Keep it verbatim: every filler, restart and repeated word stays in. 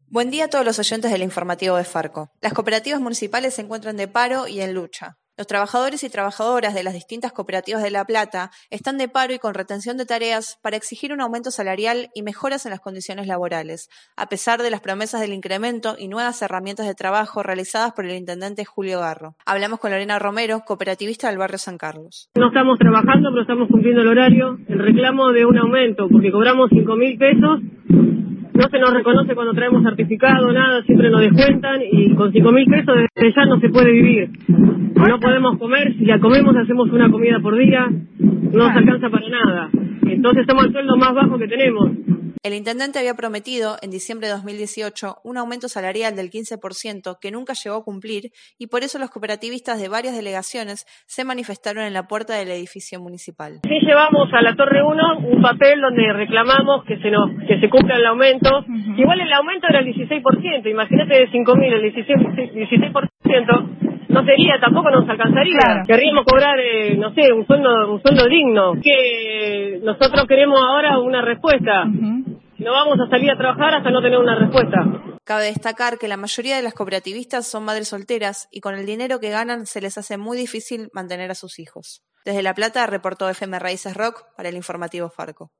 Buen día a todos los oyentes del informativo de Farco. Las cooperativas municipales se encuentran de paro y en lucha. Los trabajadores y trabajadoras de las distintas cooperativas de La Plata están de paro y con retención de tareas para exigir un aumento salarial y mejoras en las condiciones laborales, a pesar de las promesas del incremento y nuevas herramientas de trabajo realizadas por el intendente Julio Garro. Hablamos con Lorena Romero, cooperativista del barrio San Carlos. No estamos trabajando, pero estamos cumpliendo el horario. El reclamo de un aumento, porque cobramos cinco mil pesos. No se nos reconoce cuando traemos certificado, nada, siempre nos descuentan y con cinco mil pesos desde ya no se puede vivir. No podemos comer, si ya comemos hacemos una comida por día, no nos alcanza para nada. Entonces estamos al sueldo más bajo que tenemos. El intendente había prometido en diciembre de dos mil dieciocho un aumento salarial del quince por ciento que nunca llegó a cumplir y por eso los cooperativistas de varias delegaciones se manifestaron en la puerta del edificio municipal. Sí, llevamos a la Torre uno un papel donde reclamamos que se nos que se cumpla el aumento. Uh-huh. Igual el aumento era el dieciséis por ciento, imagínate de cinco mil el dieciséis por ciento. No sería, tampoco nos alcanzaría. Claro. Querríamos cobrar, eh, no sé, un sueldo, un sueldo digno. Que nosotros queremos ahora una respuesta. Uh-huh. No vamos a salir a trabajar hasta no tener una respuesta. Cabe destacar que la mayoría de las cooperativistas son madres solteras y con el dinero que ganan se les hace muy difícil mantener a sus hijos. Desde La Plata reportó F M Raíces Rock para el informativo Farco.